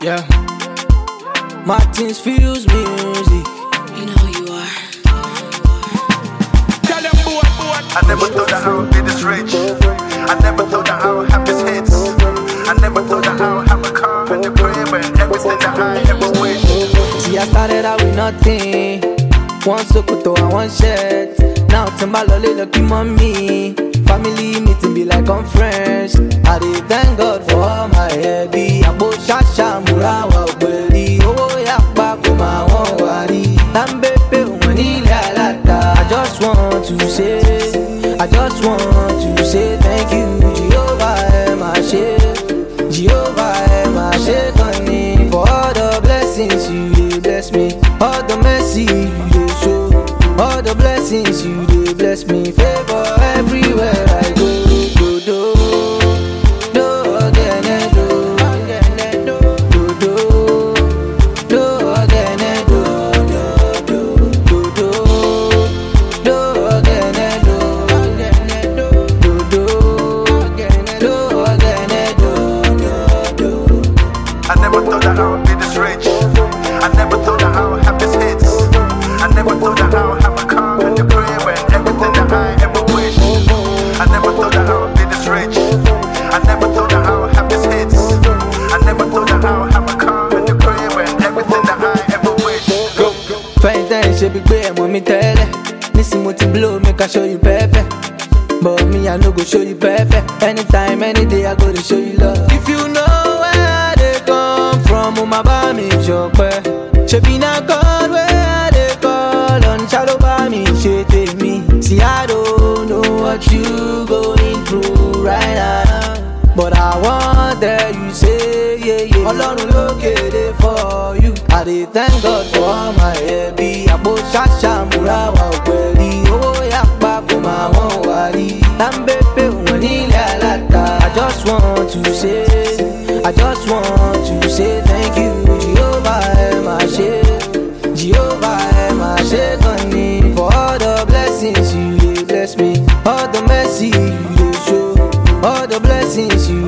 Yeah. Martins Fuse music. You know who you are. Tell them boy. I never thought that I would be this rich. I never thought that I would have this hits. I never thought that I would have a car and a crib and everything that I ever wished. See, I started out with nothing. One Sokoto and one shirt. Now Timbalole lucky mommy. Family meeting be like on friends. I dey thank God for all my heavy. Abo shasha murawa obeli. Owo yakpa kuma won wari. Lambepe umani lalata. I just want to say thank you, Jehovah Emashe. Jehovah Emashe Kani. For all the blessings you dey bless me. All the mercy you dey show. All the blessings you dey bless me. Favor everywhere I go. I never thought that I would be this rich. I never thought that I would have this hits. I never thought that I would have a car and a crib and everything that I ever wished. I never thought that I would be this rich. I never thought that I would have this hits. I never thought that I would have a car and a crib and everything that I ever wished. Go. Fine time, she be great, mommy tell her. Listen, what to blow, make I show you pepe. But me, I no go show you pepe. Anytime, any day, I go to show you love. If you know where they come from, my bami chope. She be not God where they call on shadow by me, she take me. See, I don't know what you going through right now, but I want that you say, yeah. Alone look at it for you. I dey thank God for all my heavy. Abo shasha murawa obeli. Oh yakpa kuma won wari. Lambepe umani lalata. I just want to say thank you, Jehovah Emashe. Jehovah Emashe Kani. For all the blessings you dey bless me. All the mercy you dey show. All the blessings you